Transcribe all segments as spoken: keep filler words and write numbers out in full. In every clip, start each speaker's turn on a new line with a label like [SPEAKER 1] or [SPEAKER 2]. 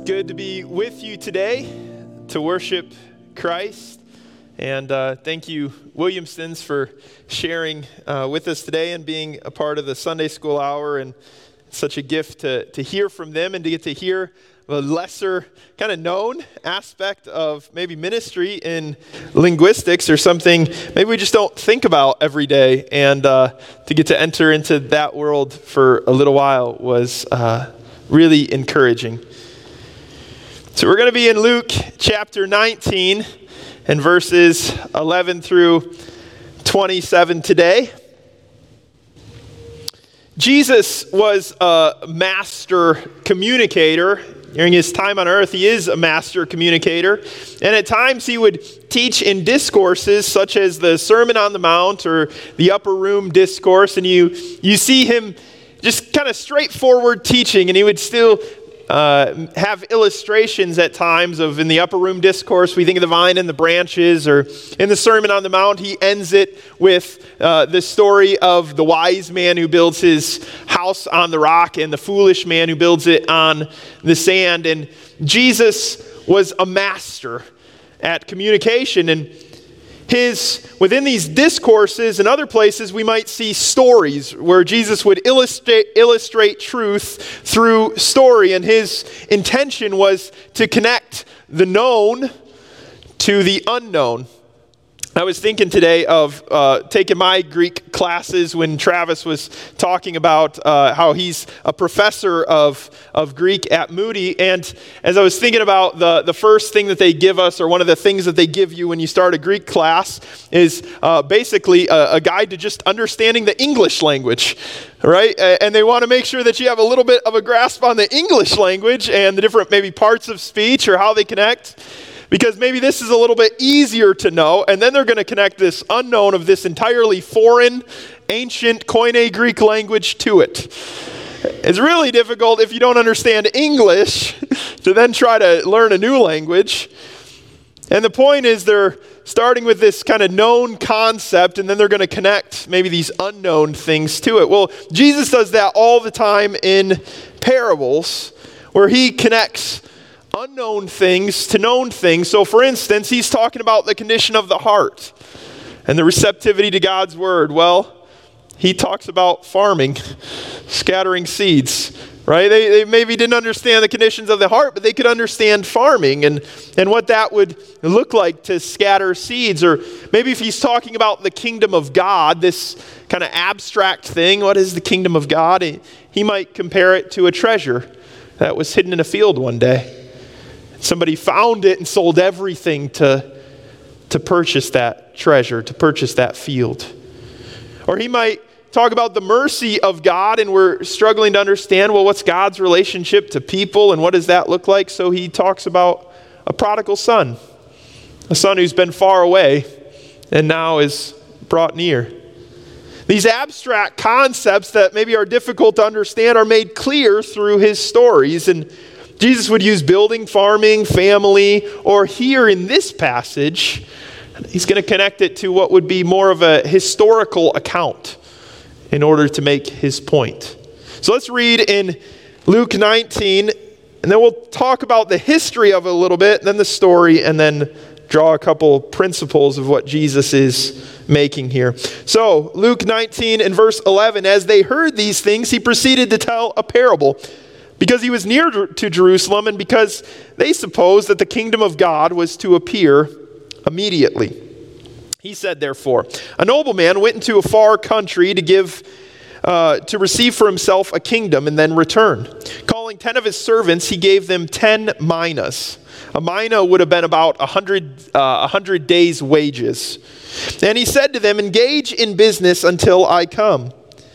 [SPEAKER 1] good to be with you today to worship Christ. And uh, thank you, Williamsons, for sharing uh, with us today and being a part of the Sunday School Hour. And such a gift to, to hear from them and to get to hear a lesser kind of known aspect of maybe ministry in linguistics or something maybe we just don't think about every day. And uh, to get to enter into that world for a little while was uh, really encouraging. So we're going to be in Luke chapter nineteen and verses eleven through twenty-seven today. Jesus was a master communicator. During his time on earth, he is a master communicator. And at times he would teach in discourses such as the Sermon on the Mount or the Upper Room Discourse. And you, you see him just kind of straightforward teaching, and he would still Uh, have illustrations at times of in the Upper Room Discourse, we think of the vine and the branches, or in the Sermon on the Mount, he ends it with uh, the story of the wise man who builds his house on the rock and the foolish man who builds it on the sand. And Jesus was a master at communication, and His, within these discourses and other places, we might see stories where Jesus would illustrate, illustrate truth through story. And his intention was to connect the known to the unknown. I was thinking today of uh, taking my Greek classes when Travis was talking about uh, how he's a professor of, of Greek at Moody. And as I was thinking about the, the first thing that they give us, or one of the things that they give you when you start a Greek class, is uh, basically a, a guide to just understanding the English language, right? And they want to make sure that you have a little bit of a grasp on the English language and the different maybe parts of speech or how they connect. Because maybe this is a little bit easier to know, and then they're going to connect this unknown of this entirely foreign, ancient Koine Greek language to it. It's really difficult if you don't understand English to then try to learn a new language. And the point is they're starting with this kind of known concept, and then they're going to connect maybe these unknown things to it. Well, Jesus does that all the time in parables, where he connects unknown things to known things. So for instance, he's talking about the condition of the heart and the receptivity to God's word. Well, he talks about farming, scattering seeds, right? They, they maybe didn't understand the conditions of the heart, but they could understand farming and, and what that would look like to scatter seeds. Or maybe if he's talking about the kingdom of God, this kind of abstract thing, what is the kingdom of God? He, he might compare it to a treasure that was hidden in a field one day. Somebody found it and sold everything to, to purchase that treasure, to purchase that field. Or he might talk about the mercy of God, and we're struggling to understand, well, what's God's relationship to people, and what does that look like? So he talks about a prodigal son, a son who's been far away and now is brought near. These abstract concepts that maybe are difficult to understand are made clear through his stories. And Jesus would use building, farming, family, or here in this passage, he's going to connect it to what would be more of a historical account in order to make his point. So let's read in Luke nineteen, and then we'll talk about the history of it a little bit, then the story, and then draw a couple principles of what Jesus is making here. So Luke nineteen and verse eleven, as they heard these things, he proceeded to tell a parable, because he was near to Jerusalem and because they supposed that the kingdom of God was to appear immediately. He said, therefore, a nobleman went into a far country to give, uh, to receive for himself a kingdom and then return. Calling ten of his servants, he gave them ten minas. A mina would have been about a hundred, uh, a hundred days' wages. And he said to them, engage in business until I come.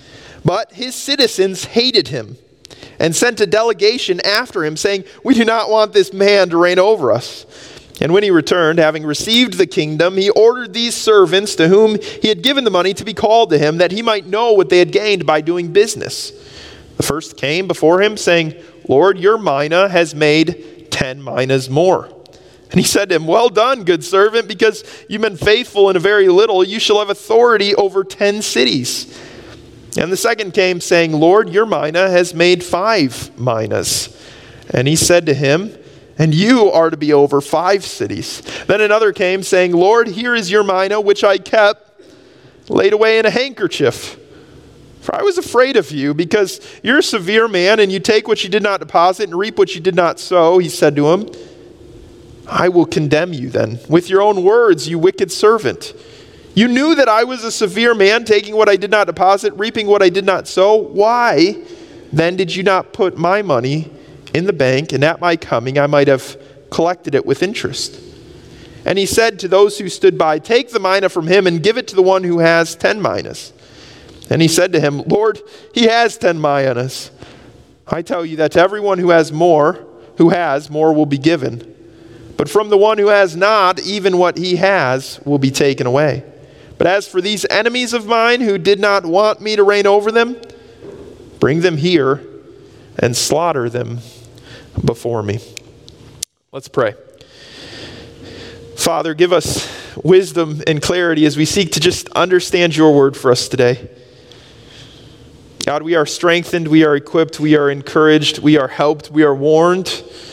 [SPEAKER 1] But his citizens hated him and sent a delegation after him, saying, we do not want this man to reign over us. And when he returned, having received the kingdom, he ordered these servants to whom he had given the money to be called to him, that he might know what they had gained by doing business. The first came before him, saying, Lord, your mina has made ten minas more. And he said to him, well done, good servant, because you've been faithful in a very little, you shall have authority over ten cities. And the second came, saying, Lord, your mina has made five minas. And he said to him, and you are to be over five cities. Then another came, saying, Lord, here is your mina, which I kept, laid away in a handkerchief. For I was afraid of you, because you're a severe man, and you take what you did not deposit and reap what you did not sow. He said to him, I will condemn you then, with your own words, you wicked servant. You knew that I was a severe man, taking what I did not deposit, reaping what I did not sow. Why then did you not put my money in the bank, and at my coming I might have collected it with interest? And he said to those who stood by, take the mina from him and give it to the one who has ten minas. And he said to him, Lord, he has ten minas. I tell you that to everyone who has more, who has, more will be given. But from the one who has not, even what he has will be taken away. But as for these enemies of mine who did not want me to reign over them, bring them here and slaughter them before me. Let's pray. Father, give us wisdom and clarity as we seek to just understand your word for us today. God, we are strengthened, we are equipped, we are encouraged, we are helped, we are warned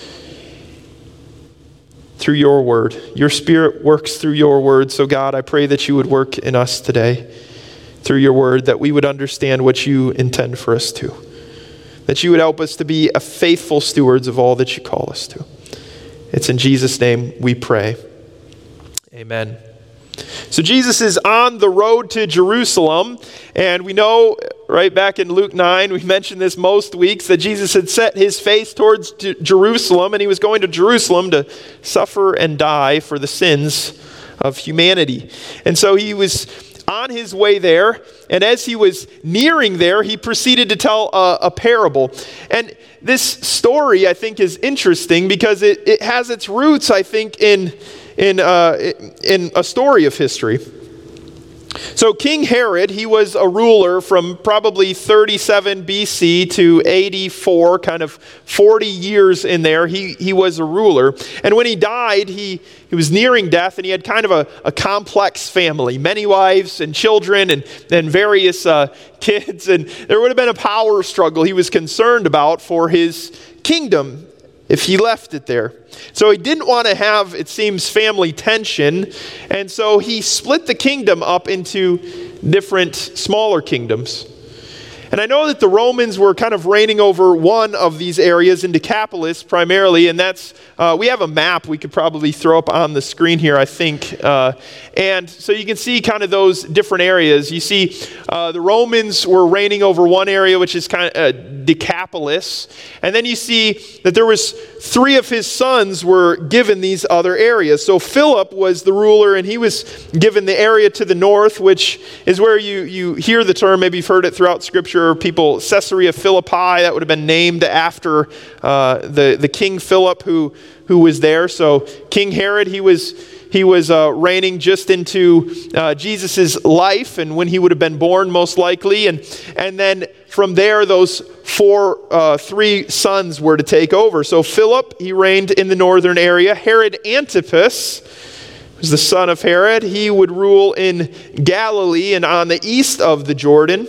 [SPEAKER 1] through your word. Your Spirit works through your word. So God, I pray that you would work in us today through your word, that we would understand what you intend for us to. That you would help us to be a faithful stewards of all that you call us to. It's in Jesus' name we pray. Amen. So Jesus is on the road to Jerusalem, and we know right back in Luke nine, we mentioned this most weeks, that Jesus had set his face towards J- Jerusalem, and he was going to Jerusalem to suffer and die for the sins of humanity. And so he was on his way there, and as he was nearing there, he proceeded to tell a, a parable. And this story, I think, is interesting because it, it has its roots, I think, in in uh, in a story of history. So King Herod, he was a ruler from probably thirty-seven B C to eighty-four, kind of forty years in there. He he was a ruler. And when he died, he, he was nearing death, and he had kind of a, a complex family, many wives and children and, and various uh, kids. And there would have been a power struggle he was concerned about for his kingdom if he left it there. So he didn't want to have, it seems, family tension, and so he split the kingdom up into different smaller kingdoms. And I know that the Romans were kind of reigning over one of these areas in Decapolis primarily, and that's, uh, we have a map we could probably throw up on the screen here, I think. Uh, and so you can see kind of those different areas. You see uh, the Romans were reigning over one area, which is kind of uh, Decapolis. And then you see that there was three of his sons were given these other areas. So Philip was the ruler, and he was given the area to the north, which is where you, you hear the term, maybe you've heard it throughout Scripture, people, Caesarea Philippi, that would have been named after uh, the, the King Philip who, who was there. So King Herod, he was he was uh, reigning just into uh, Jesus' life and when he would have been born most likely. And, and then from there, those four, uh, three sons were to take over. So Philip, he reigned in the northern area. Herod Antipas was the son of Herod. He would rule in Galilee and on the east of the Jordan.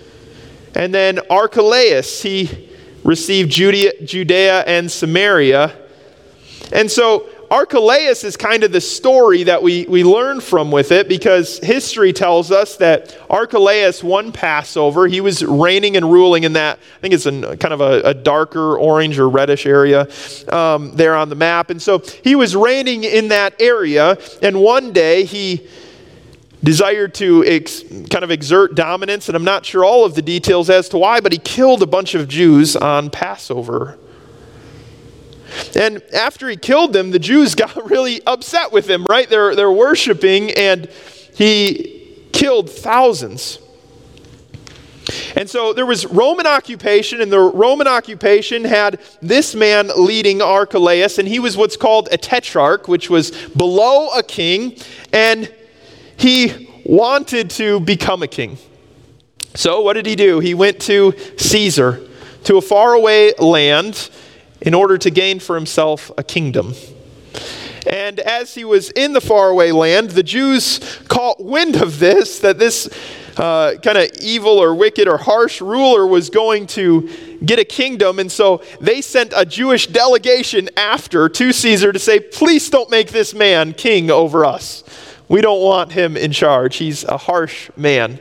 [SPEAKER 1] And then Archelaus, he received Judea, Judea and Samaria. And so Archelaus is kind of the story that we, we learn from with it, because history tells us that Archelaus won Passover. He was reigning and ruling in that, I think it's a, kind of a, a darker orange or reddish area um, there on the map. And so he was reigning in that area, and one day he desired to ex, kind of exert dominance, and I'm not sure all of the details as to why, but he killed a bunch of Jews on Passover. And after he killed them, the Jews got really upset with him, right? They're, they're worshiping, and he killed thousands. And so there was Roman occupation, and the Roman occupation had this man leading Archelaus, and he was what's called a tetrarch, which was below a king, and he wanted to become a king. So what did he do? He went to Caesar, to a faraway land, in order to gain for himself a kingdom. And as he was in the faraway land, the Jews caught wind of this, that this uh, kind of evil or wicked or harsh ruler was going to get a kingdom. And so they sent a Jewish delegation after to Caesar to say, please don't make this man king over us. We don't want him in charge. He's a harsh man.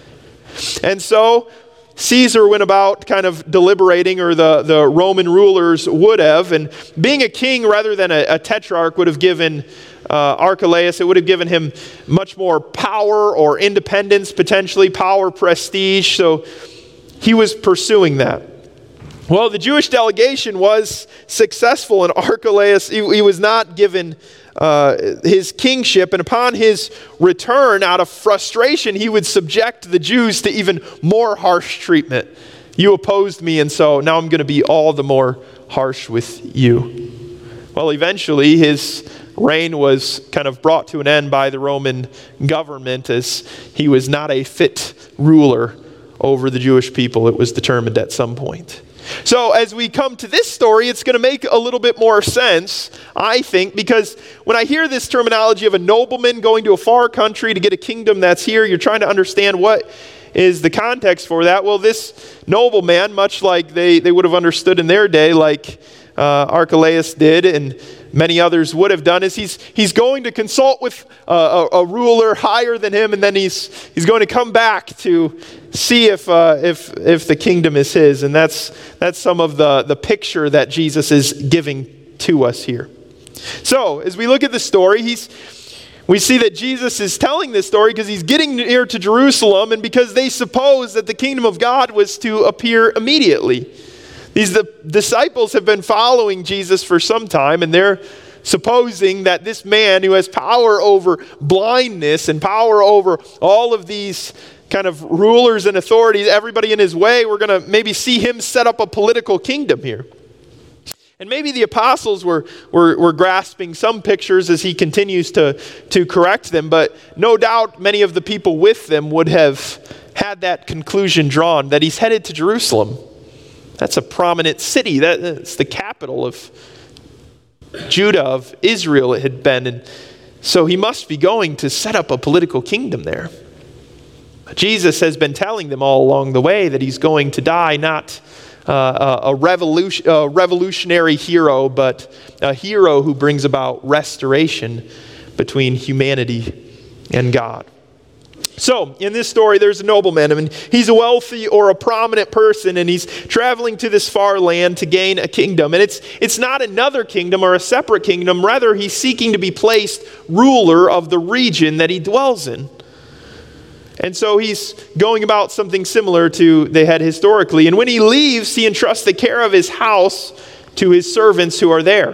[SPEAKER 1] And so Caesar went about kind of deliberating, or the, the Roman rulers would have, and being a king rather than a, a tetrarch would have given uh, Archelaus, it would have given him much more power or independence, potentially power, prestige, so he was pursuing that. Well, the Jewish delegation was successful, and Archelaus, he, he was not given uh, his kingship, and upon his return, out of frustration, he would subject the Jews to even more harsh treatment. You opposed me, and so now I'm going to be all the more harsh with you. Well, eventually, his reign was kind of brought to an end by the Roman government, as he was not a fit ruler over the Jewish people. It was determined at some point. So as we come to this story, it's going to make a little bit more sense, I think, because when I hear this terminology of a nobleman going to a far country to get a kingdom that's here, you're trying to understand what is the context for that. Well, this nobleman, much like they, they would have understood in their day, like uh, Archelaus did and many others would have done, is he's he's going to consult with uh, a, a ruler higher than him, and then he's he's going to come back to see if uh, if if the kingdom is his. And that's that's some of the the picture that Jesus is giving to us here. So as we look at the story, he's we see that Jesus is telling this story because he's getting near to Jerusalem, and because they suppose that the kingdom of God was to appear immediately. These the disciples have been following Jesus for some time, and they're supposing that this man who has power over blindness and power over all of these kind of rulers and authorities, everybody in his way, we're going to maybe see him set up a political kingdom here. And maybe the apostles were, were, were grasping some pictures as he continues to, to correct them, but no doubt many of the people with them would have had that conclusion drawn, that he's headed to Jerusalem. That's a prominent city. That's the capital of Judah, of Israel it had been. And so he must be going to set up a political kingdom there. Jesus has been telling them all along the way that he's going to die, not uh, a, revolution, a revolutionary hero, but a hero who brings about restoration between humanity and God. So, in this story, there's a nobleman. I mean, he's a wealthy or a prominent person, and he's traveling to this far land to gain a kingdom. And it's it's not another kingdom or a separate kingdom. Rather, he's seeking to be placed ruler of the region that he dwells in. And so he's going about something similar to they had historically. And when he leaves, he entrusts the care of his house to his servants who are there.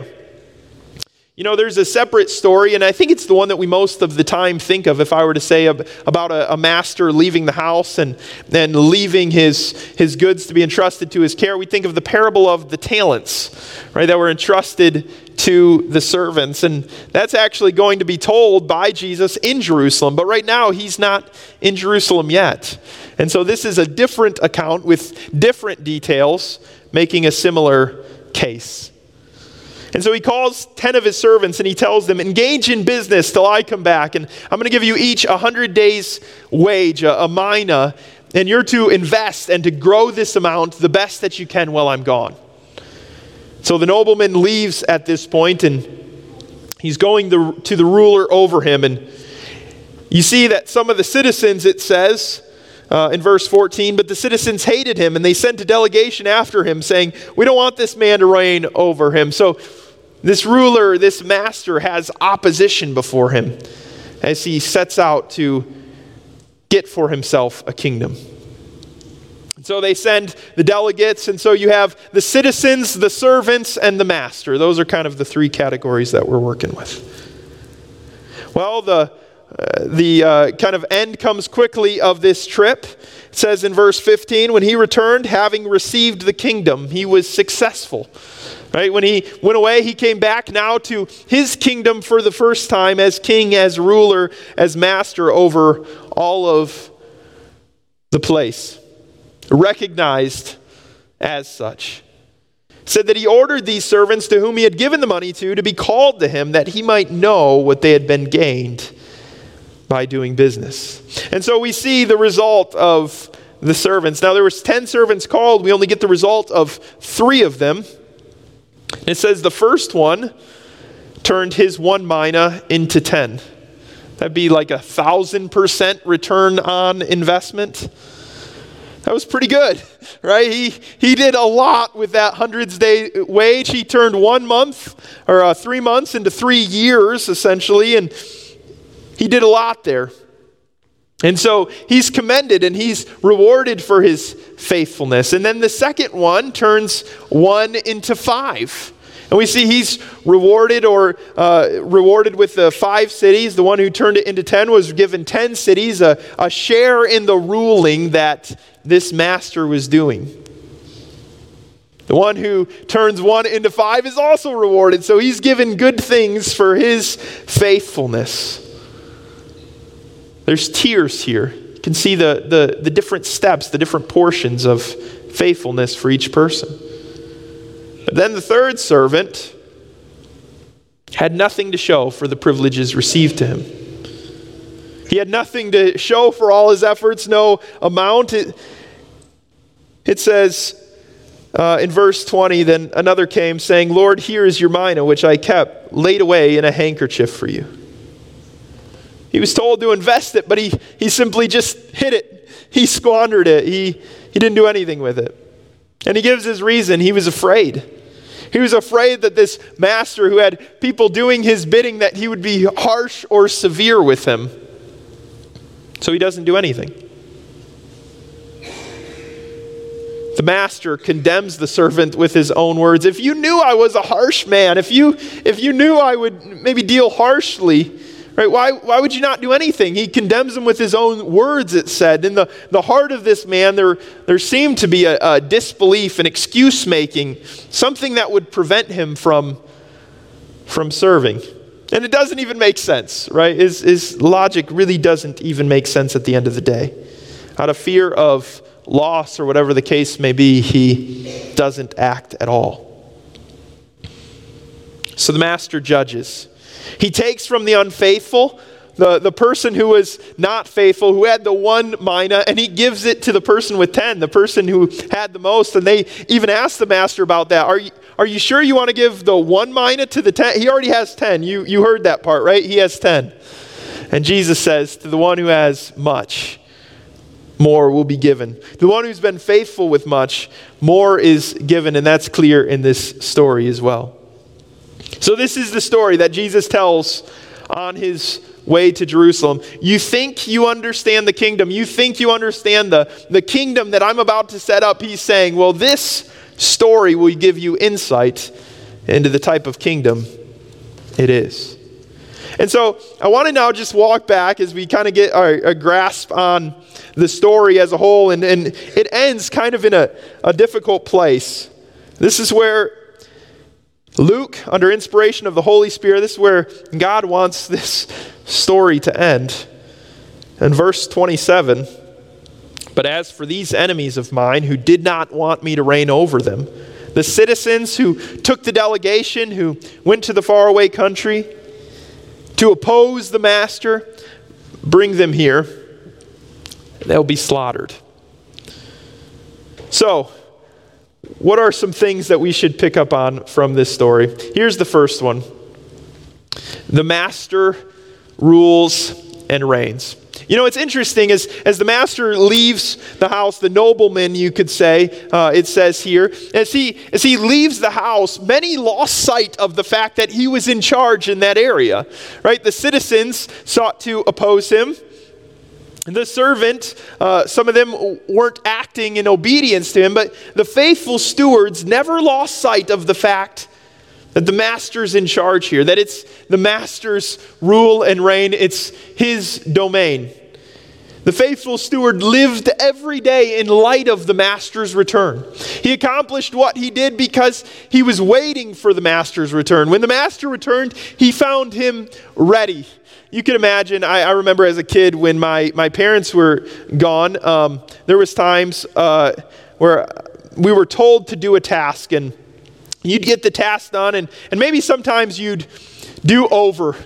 [SPEAKER 1] You know, there's a separate story, and I think it's the one that we most of the time think of if I were to say about a, a master leaving the house and then leaving his, his goods to be entrusted to his care. We think of the parable of the talents, right, that were entrusted to the servants. And that's actually going to be told by Jesus in Jerusalem. But right now, he's not in Jerusalem yet. And so this is a different account with different details, making a similar case. And so he calls ten of his servants and he tells them, engage in business till I come back. And I'm going to give you each a hundred days wage, a, a mina, and you're to invest and to grow this amount the best that you can while I'm gone. So the nobleman leaves at this point, and he's going the, to the ruler over him. And you see that some of the citizens, it says uh, in verse fourteen, but the citizens hated him and they sent a delegation after him saying, we don't want this man to reign over him. So this ruler, this master has opposition before him as he sets out to get for himself a kingdom. So they send the delegates, and so you have the citizens, the servants, and the master. Those are kind of the three categories that we're working with. Well, the uh, the uh, kind of end comes quickly of this trip. It says in verse fifteen, when he returned, having received the kingdom, he was successful. Right? When he went away, he came back now to his kingdom for the first time as king, as ruler, as master over all of the place. Recognized as such. Said that he ordered these servants to whom he had given the money to, to be called to him that he might know what they had been gained by doing business. And so we see the result of the servants. Now there was ten servants called. We only get the result of three of them. It says the first one turned his one mina into ten. That'd be like a thousand percent return on investment. That was pretty good, right? He he did a lot with that hundreds day wage. He turned one month or uh, three months into three years essentially, and he did a lot there. And so he's commended and he's rewarded for his faithfulness. And then the second one turns one into five. And we see he's rewarded or uh, rewarded with the five cities. The one who turned it into ten was given ten cities, a, a share in the ruling that this master was doing. The one who turns one into five is also rewarded. So he's given good things for his faithfulness. There's tiers here. You can see the, the, the different steps, the different portions of faithfulness for each person. But then the third servant had nothing to show for the privileges received to him. He had nothing to show for all his efforts, no amount. It, it says uh, in verse twenty, then another came saying, Lord, here is your mina, which I kept laid away in a handkerchief for you. He was told to invest it, but he, he simply just hid it. He squandered it. He, he didn't do anything with it. And he gives his reason. He was afraid. He was afraid that this master who had people doing his bidding, that he would be harsh or severe with him. So he doesn't do anything. The master condemns the servant with his own words. If you knew I was a harsh man, if you if you knew I would maybe deal harshly, right, why, why would you not do anything? He condemns him with his own words, it said. In the, the heart of this man, there, there seemed to be a, a disbelief, an excuse-making, something that would prevent him from, from serving. And it doesn't even make sense, right? His, his logic really doesn't even make sense at the end of the day. Out of fear of loss or whatever the case may be, he doesn't act at all. So the master judges. He takes from the unfaithful, the, the person who was not faithful, who had the one mina, and he gives it to the person with ten, the person who had the most. And they even ask the master about that. Are you, are you sure you want to give the one mina to the ten? He already has ten. You, you heard that part, right? He has ten. And Jesus says, to the one who has much, more will be given. The one who's been faithful with much, more is given. And that's clear in this story as well. So this is the story that Jesus tells on his way to Jerusalem. You think you understand the kingdom. You think you understand the, the kingdom that I'm about to set up. He's saying, well, this story will give you insight into the type of kingdom it is. And so I want to now just walk back as we kind of get our, a grasp on the story as a whole. And, and it ends kind of in a, a difficult place. This is where Luke, under inspiration of the Holy Spirit, this is where God wants this story to end. In verse twenty-seven, but as for these enemies of mine who did not want me to reign over them, the citizens who took the delegation, who went to the faraway country to oppose the master, bring them here. They'll be slaughtered. So, what are some things that we should pick up on from this story? Here's the first one. The master rules and reigns. You know, it's interesting as, as the master leaves the house, the nobleman, you could say, uh, it says here, as he, as he leaves the house, many lost sight of the fact that he was in charge in that area, right? The citizens sought to oppose him. The servant, uh, some of them weren't acting in obedience to him, but the faithful stewards never lost sight of the fact that the master's in charge here, that it's the master's rule and reign, it's his domain. The faithful steward lived every day in light of the master's return. He accomplished what he did because he was waiting for the master's return. When the master returned, he found him ready. You can imagine, I, I remember as a kid when my, my parents were gone, um, there was times uh, where we were told to do a task and you'd get the task done and, and maybe sometimes you'd do over,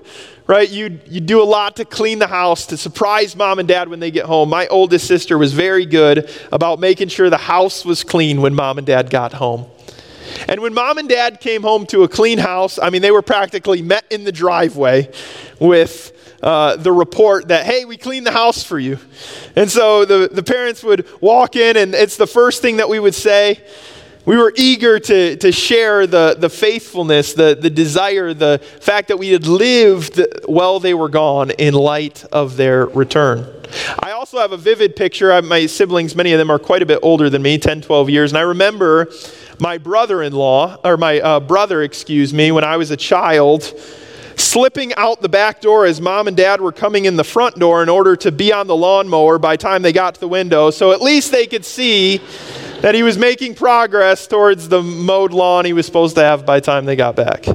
[SPEAKER 1] right? You you do a lot to clean the house, to surprise mom and dad when they get home. My oldest sister was very good about making sure the house was clean when mom and dad got home. And when mom and dad came home to a clean house, I mean, they were practically met in the driveway with uh, the report that, hey, we cleaned the house for you. And so the, the parents would walk in, and it's the first thing that we would say. We were eager to, to share the, the faithfulness, the, the desire, the fact that we had lived while they were gone in light of their return. I also have a vivid picture. I, my siblings, many of them are quite a bit older than me, ten, twelve years. And I remember my brother-in-law, or my uh, brother, excuse me, when I was a child, slipping out the back door as mom and dad were coming in the front door in order to be on the lawnmower by the time they got to the window. So at least they could see that he was making progress towards the mowed lawn he was supposed to have by the time they got back.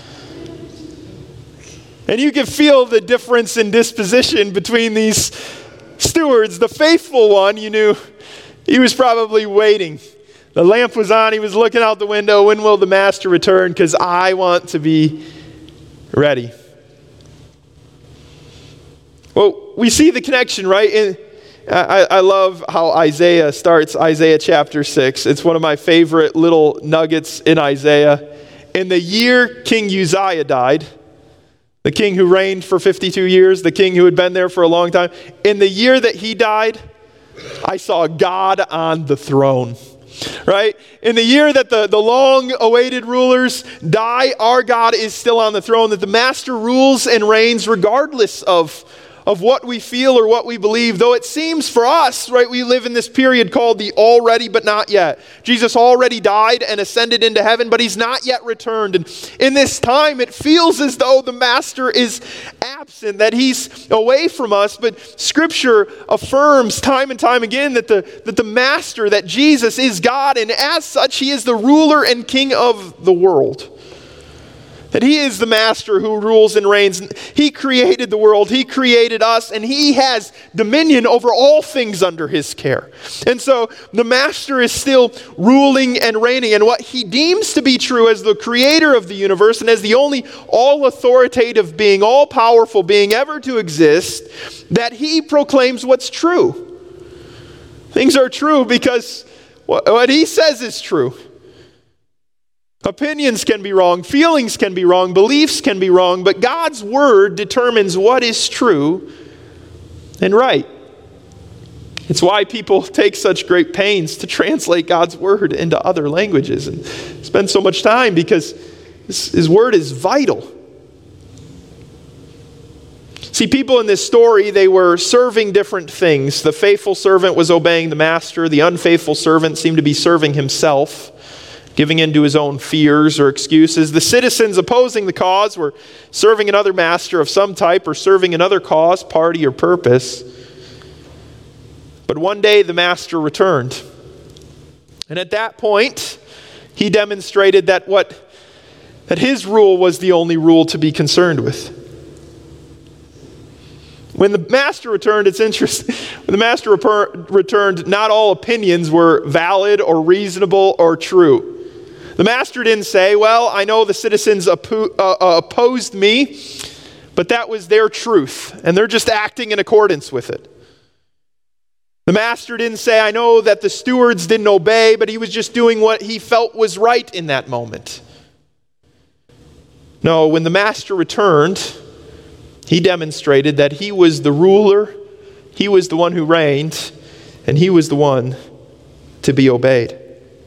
[SPEAKER 1] And you can feel the difference in disposition between these stewards. The faithful one, you knew he was probably waiting. The lamp was on. He was looking out the window. When will the master return? Because I want to be ready. Well, we see the connection, right? In, I, I love how Isaiah starts Isaiah chapter six. It's one of my favorite little nuggets in Isaiah. In the year King Uzziah died, the king who reigned for fifty-two years, the king who had been there for a long time, in the year that he died, I saw God on the throne. Right? In the year that the, the long-awaited rulers die, our God is still on the throne, that the master rules and reigns regardless of, of what we feel or what we believe. Though it seems for us, right, we live in this period called the already but not yet. Jesus already died and ascended into heaven, but he's not yet returned. And in this time, it feels as though the master is absent, that he's away from us. But Scripture affirms time and time again that the, that the master, that Jesus is God, and as such, he is the ruler and king of the world. That he is the master who rules and reigns. He created the world. He created us. And he has dominion over all things under his care. And so the master is still ruling and reigning. And what he deems to be true as the creator of the universe and as the only all-authoritative being, all-powerful being ever to exist, that he proclaims what's true. Things are true because what he says is true. Opinions can be wrong, feelings can be wrong, beliefs can be wrong, but God's word determines what is true and right. It's why people take such great pains to translate God's word into other languages and spend so much time, because his word is vital. See, people in this story, they were serving different things. The faithful servant was obeying the master. The unfaithful servant seemed to be serving himself, giving in to his own fears or excuses. The citizens opposing the cause were serving another master of some type or serving another cause, party, or purpose. But one day the master returned. And at that point, he demonstrated that what that his rule was the only rule to be concerned with. When the master returned, it's interesting. When the master returned, not all opinions were valid or reasonable or true. The master didn't say, well, I know the citizens oppo- uh, uh, opposed me, but that was their truth, and they're just acting in accordance with it. The master didn't say, I know that the stewards didn't obey, but he was just doing what he felt was right in that moment. No, when the master returned, he demonstrated that he was the ruler, he was the one who reigned, and he was the one to be obeyed.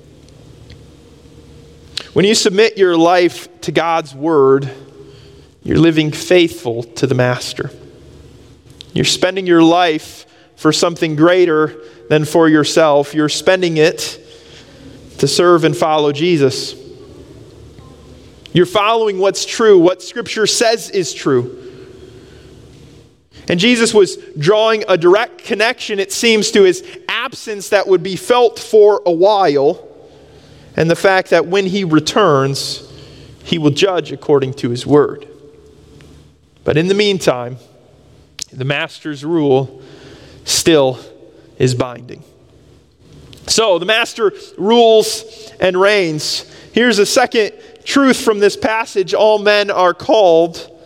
[SPEAKER 1] When you submit your life to God's word, you're living faithful to the master. You're spending your life for something greater than for yourself. You're spending it to serve and follow Jesus. You're following what's true, what Scripture says is true. And Jesus was drawing a direct connection, it seems, to his absence that would be felt for a while, and the fact that when he returns, he will judge according to his word. But in the meantime, the master's rule still is binding. So the master rules and reigns. Here's a second truth from this passage. All men are called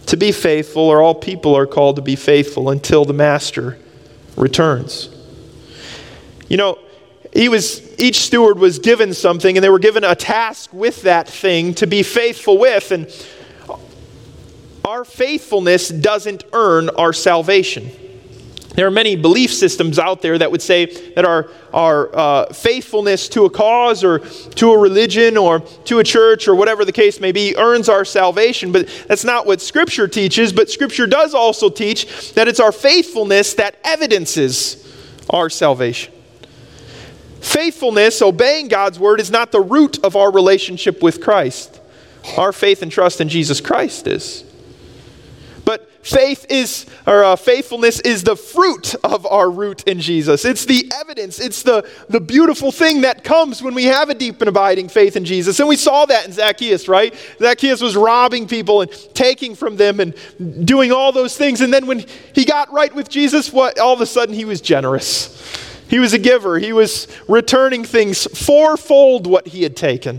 [SPEAKER 1] to be faithful, or all people are called to be faithful until the master returns. You know, he was each steward was given something, and they were given a task with that thing to be faithful with, and our faithfulness doesn't earn our salvation. There are many belief systems out there that would say that our, our uh, faithfulness to a cause or to a religion or to a church or whatever the case may be earns our salvation, but that's not what Scripture teaches. But Scripture does also teach that it's our faithfulness that evidences our salvation. Faithfulness, obeying God's word, is not the root of our relationship with Christ. Our faith and trust in Jesus Christ is. But faith is, or uh, faithfulness is the fruit of our root in Jesus. It's the evidence. It's the, the beautiful thing that comes when we have a deep and abiding faith in Jesus. And we saw that in Zacchaeus, right? Zacchaeus was robbing people and taking from them and doing all those things. And then when he got right with Jesus, what? All of a sudden he was generous. He was a giver. He was returning things fourfold what he had taken.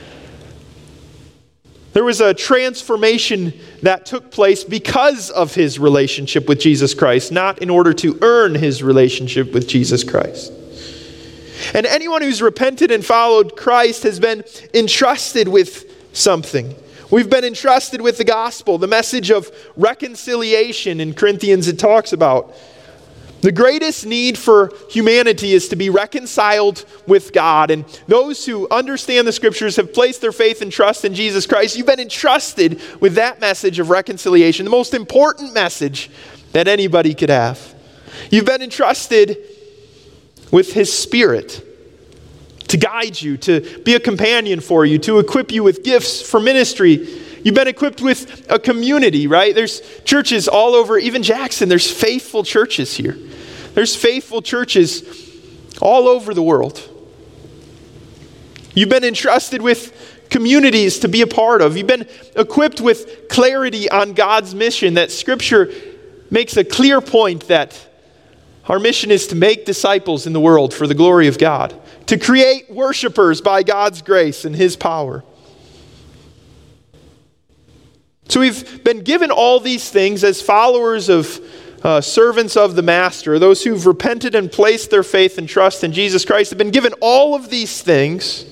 [SPEAKER 1] There was a transformation that took place because of his relationship with Jesus Christ, not in order to earn his relationship with Jesus Christ. And anyone who's repented and followed Christ has been entrusted with something. We've been entrusted with the gospel, the message of reconciliation. In Corinthians it talks about the greatest need for humanity is to be reconciled with God. And those who understand the Scriptures have placed their faith and trust in Jesus Christ. You've been entrusted with that message of reconciliation, the most important message that anybody could have. You've been entrusted with His Spirit to guide you, to be a companion for you, to equip you with gifts for ministry. You've been equipped with a community, right? There's churches all over, even Jackson, there's faithful churches here. There's faithful churches all over the world. You've been entrusted with communities to be a part of. You've been equipped with clarity on God's mission, that Scripture makes a clear point that our mission is to make disciples in the world for the glory of God, to create worshipers by God's grace and His power. So we've been given all these things as followers of uh, servants of the Master. Those who've repented and placed their faith and trust in Jesus Christ have been given all of these things.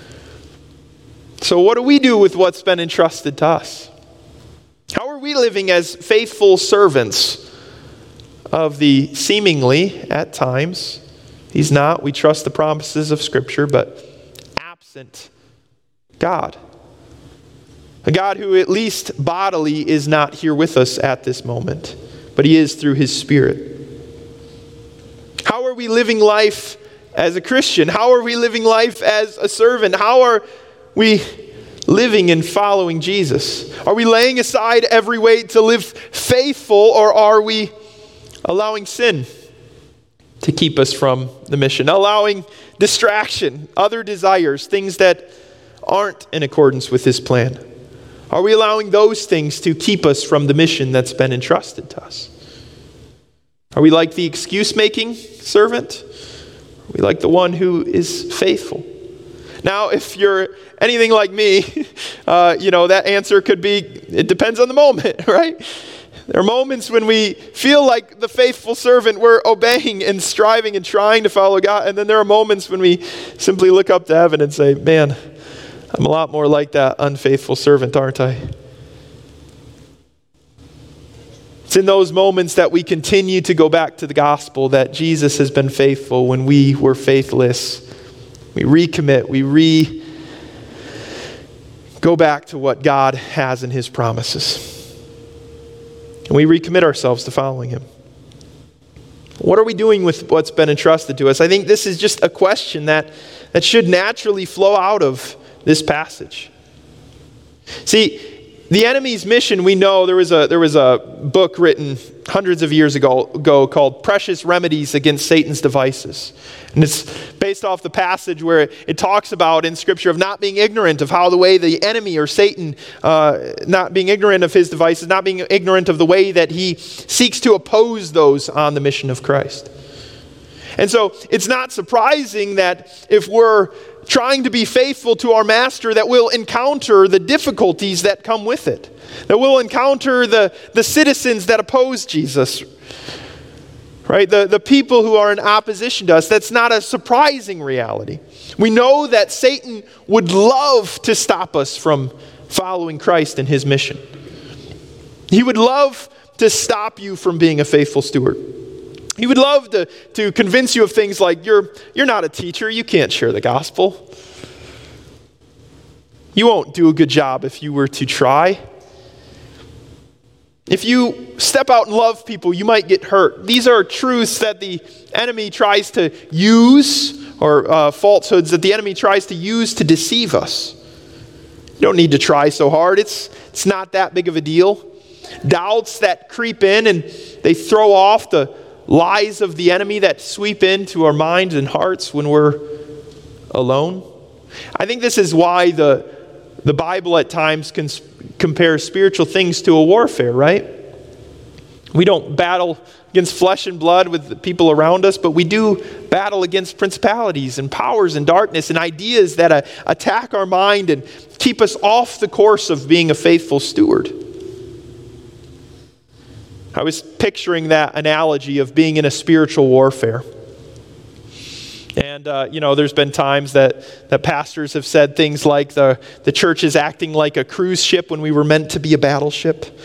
[SPEAKER 1] So what do we do with what's been entrusted to us? How are we living as faithful servants of the seemingly, at times, He's not, we trust the promises of Scripture, but absent God? A God who at least bodily is not here with us at this moment, but He is through His Spirit. How are we living life as a Christian? How are we living life as a servant? How are we living and following Jesus? Are we laying aside every weight to live faithful, or are we allowing sin to keep us from the mission? Allowing distraction, other desires, things that aren't in accordance with His plan? Are we allowing those things to keep us from the mission that's been entrusted to us? Are we like the excuse-making servant? Are we like the one who is faithful? Now, if you're anything like me, uh, you know, that answer could be, it depends on the moment, right? There are moments when we feel like the faithful servant, we're obeying and striving and trying to follow God. And then there are moments when we simply look up to heaven and say, man, I'm a lot more like that unfaithful servant, aren't I? It's in those moments that we continue to go back to the gospel that Jesus has been faithful when we were faithless. We recommit, we re go back to what God has in His promises. And we recommit ourselves to following Him. What are we doing with what's been entrusted to us? I think this is just a question that, that should naturally flow out of this passage. See, the enemy's mission, we know there was a there was a book written hundreds of years ago, ago called Precious Remedies Against Satan's Devices. And it's based off the passage where it, it talks about in Scripture of not being ignorant of how the way the enemy or Satan, uh, not being ignorant of his devices, not being ignorant of the way that he seeks to oppose those on the mission of Christ. And so it's not surprising that if we're trying to be faithful to our master that we'll encounter the difficulties that come with it. That we'll encounter the, the citizens that oppose Jesus. Right? The, the people who are in opposition to us. That's not a surprising reality. We know that Satan would love to stop us from following Christ and his mission. He would love to stop you from being a faithful steward. He would love to, to convince you of things like, you're, you're not a teacher, you can't share the gospel. You won't do a good job if you were to try. If you step out and love people, you might get hurt. These are truths that the enemy tries to use, or uh, falsehoods that the enemy tries to use to deceive us. You don't need to try so hard. It's, it's not that big of a deal. Doubts that creep in and they throw off the lies of the enemy that sweep into our minds and hearts when we're alone. I think this is why the, the Bible at times cons- compares spiritual things to a warfare, right? We don't battle against flesh and blood with the people around us, but we do battle against principalities and powers and darkness and ideas that uh, attack our mind and keep us off the course of being a faithful steward. I was picturing that analogy of being in a spiritual warfare. And, uh, you know, there's been times that, that pastors have said things like the, the church is acting like a cruise ship when we were meant to be a battleship.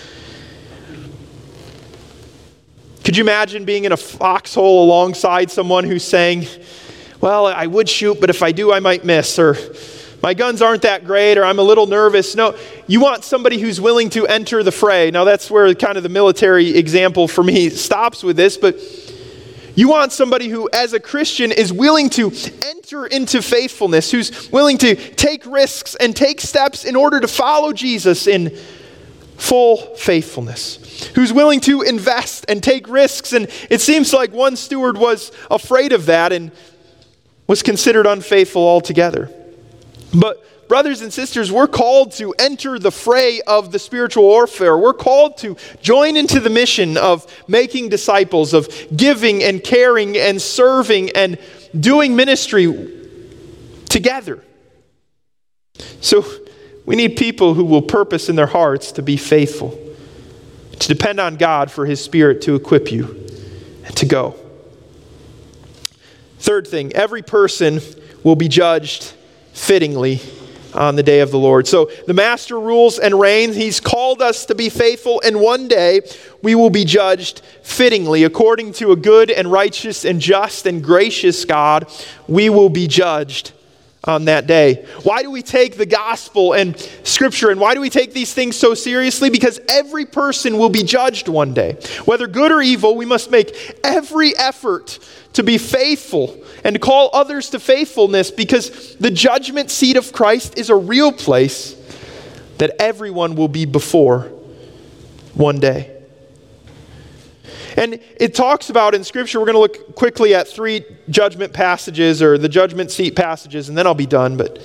[SPEAKER 1] Could you imagine being in a foxhole alongside someone who's saying, well, I would shoot, but if I do, I might miss, or my guns aren't that great, or I'm a little nervous. No, you want somebody who's willing to enter the fray. Now, that's where kind of the military example for me stops with this, but you want somebody who, as a Christian, is willing to enter into faithfulness, who's willing to take risks and take steps in order to follow Jesus in full faithfulness, who's willing to invest and take risks. And it seems like one steward was afraid of that and was considered unfaithful altogether. But brothers and sisters, we're called to enter the fray of the spiritual warfare. We're called to join into the mission of making disciples, of giving and caring and serving and doing ministry together. So we need people who will purpose in their hearts to be faithful, to depend on God for his Spirit to equip you and to go. Third thing, every person will be judged fittingly on the day of the Lord. So the master rules and reigns. He's called us to be faithful, and one day we will be judged fittingly. According to a good and righteous and just and gracious God, we will be judged on that day. Why do we take the gospel and scripture, and why do we take these things so seriously? Because every person will be judged one day. Whether good or evil, we must make every effort to be faithful and to call others to faithfulness, because the judgment seat of Christ is a real place that everyone will be before one day. And it talks about in Scripture, we're going to look quickly at three judgment passages, or the judgment seat passages, and then I'll be done. But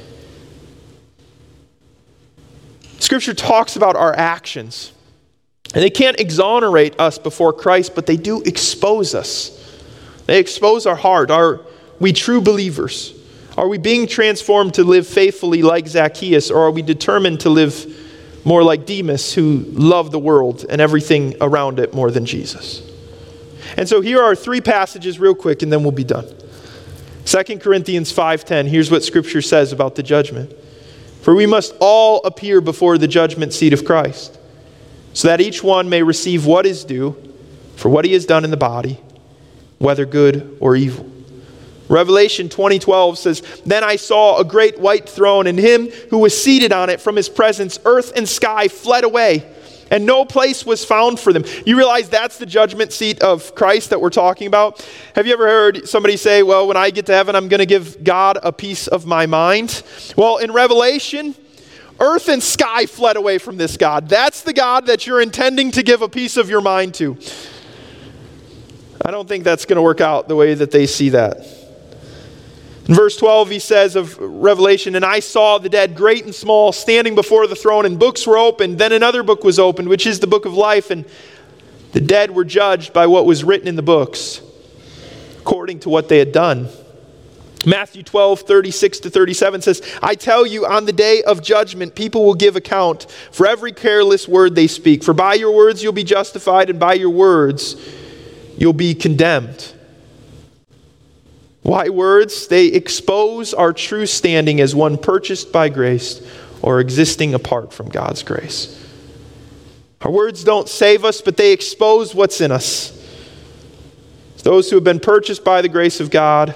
[SPEAKER 1] Scripture talks about our actions. And they can't exonerate us before Christ, but they do expose us. They expose our heart. Are we true believers? Are we being transformed to live faithfully like Zacchaeus, or are we determined to live more like Demas, who loved the world and everything around it more than Jesus? And so here are three passages real quick, and then we'll be done. Second Corinthians five ten, here's what Scripture says about the judgment. For we must all appear before the judgment seat of Christ, so that each one may receive what is due for what he has done in the body, whether good or evil. Revelation twenty twelve says, Then I saw a great white throne, and him who was seated on it. From his presence, earth and sky fled away, and no place was found for them. You realize that's the judgment seat of Christ that we're talking about? Have you ever heard somebody say, well, when I get to heaven, I'm going to give God a piece of my mind? Well, in Revelation, earth and sky fled away from this God. That's the God that you're intending to give a piece of your mind to. I don't think that's going to work out the way that they see that. In verse twelve, he says of Revelation, And I saw the dead, great and small, standing before the throne, and books were opened. Then another book was opened, which is the book of life, and the dead were judged by what was written in the books, according to what they had done. Matthew twelve, thirty-six to thirty-seven says, I tell you, on the day of judgment, people will give account for every careless word they speak. For by your words you'll be justified, and by your words you'll be condemned. Why words? They expose our true standing as one purchased by grace or existing apart from God's grace. Our words don't save us, but they expose what's in us. Those who have been purchased by the grace of God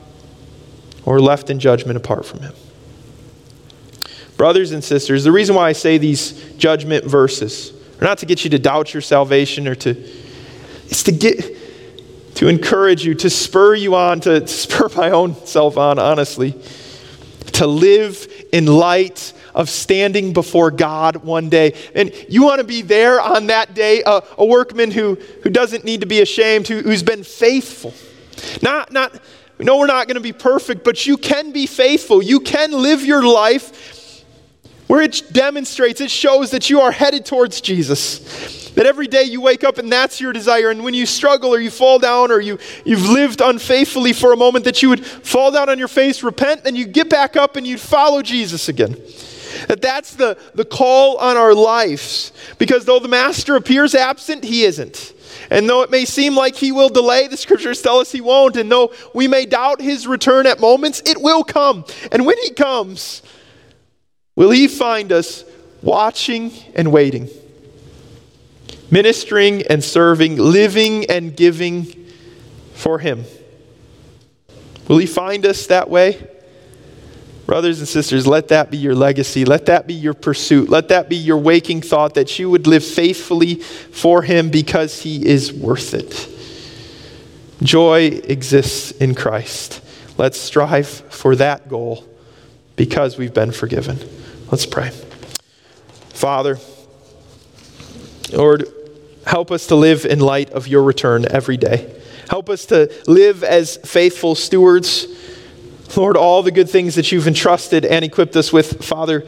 [SPEAKER 1] or left in judgment apart from Him. Brothers and sisters, the reason why I say these judgment verses are not to get you to doubt your salvation or to, it's to get, to encourage you, to spur you on, to, to spur my own self on, honestly, to live in light of standing before God one day. And you want to be there on that day, uh, a workman who, who doesn't need to be ashamed, who, who's been faithful. Not, not, we know we're not going to be perfect, but you can be faithful. You can live your life where it demonstrates, it shows that you are headed towards Jesus. That every day you wake up and that's your desire. And when you struggle or you fall down or you, you've lived unfaithfully for a moment, that you would fall down on your face, repent, and you get back up and you'd follow Jesus again. That that's the, the call on our lives. Because though the master appears absent, he isn't. And though it may seem like he will delay, the scriptures tell us he won't. And though we may doubt his return at moments, it will come. And when he comes, will he find us watching and waiting, ministering and serving, living and giving for him? Will he find us that way? Brothers and sisters, let that be your legacy. Let that be your pursuit. Let that be your waking thought, that you would live faithfully for him because he is worth it. Joy exists in Christ. Let's strive for that goal because we've been forgiven. Let's pray. Father, Lord, help us to live in light of your return every day. Help us to live as faithful stewards. Lord, all the good things that you've entrusted and equipped us with, Father,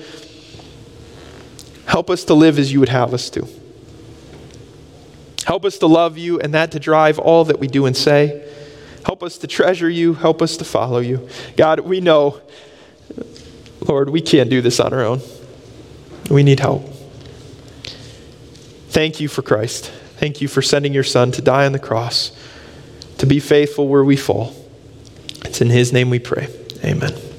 [SPEAKER 1] help us to live as you would have us to. Help us to love you and that to drive all that we do and say. Help us to treasure you. Help us to follow you. God, we know, Lord, we can't do this on our own. We need help. Thank you for Christ. Thank you for sending your Son to die on the cross, to be faithful where we fall. It's in his name we pray. Amen.